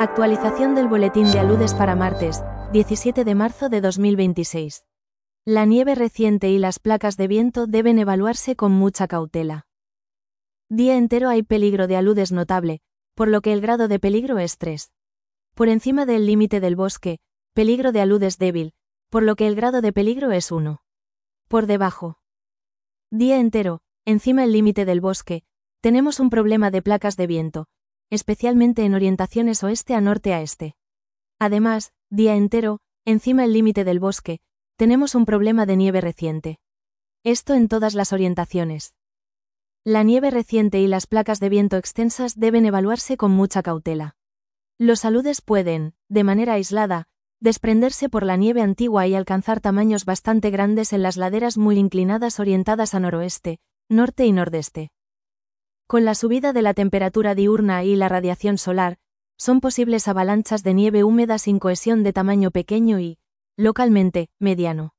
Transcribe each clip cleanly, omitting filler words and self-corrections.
Actualización del boletín de aludes para martes, 17 de marzo de 2026. La nieve reciente y las placas de viento deben evaluarse con mucha cautela. Día entero hay peligro de aludes notable, por lo que el grado de peligro es 3. Por encima del límite del bosque, peligro de aludes débil, por lo que el grado de peligro es 1. Por debajo. Día entero, encima el límite del bosque, tenemos un problema de placas de viento, especialmente en orientaciones oeste a norte a este. Además, día entero, encima el límite del bosque, tenemos un problema de nieve reciente. Esto en todas las orientaciones. La nieve reciente y las placas de viento extensas deben evaluarse con mucha cautela. Los aludes pueden, de manera aislada, desprenderse por la nieve antigua y alcanzar tamaños bastante grandes en las laderas muy inclinadas orientadas a noroeste, norte y nordeste. Con la subida de la temperatura diurna y la radiación solar, son posibles avalanchas de nieve húmeda sin cohesión de tamaño pequeño y, localmente, mediano.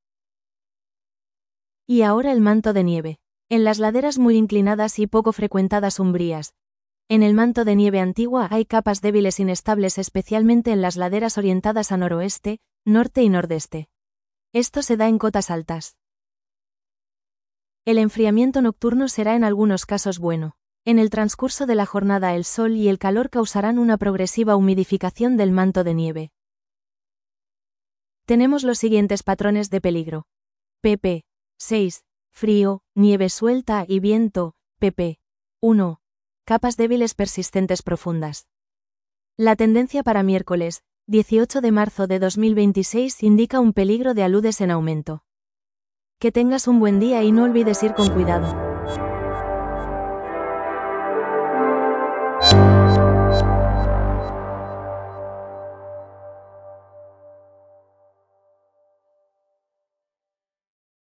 Y ahora el manto de nieve. En las laderas muy inclinadas y poco frecuentadas umbrías. En el manto de nieve antigua hay capas débiles inestables especialmente en las laderas orientadas a noroeste, norte y nordeste. Esto se da en cotas altas. El enfriamiento nocturno será en algunos casos bueno. En el transcurso de la jornada el sol y el calor causarán una progresiva humidificación del manto de nieve. Tenemos los siguientes patrones de peligro. pp. 6. Frío, nieve suelta y viento. pp. 1. Capas débiles persistentes profundas. La tendencia para miércoles, 18 de marzo de 2026 indica un peligro de aludes en aumento. Que tengas un buen día y no olvides ir con cuidado.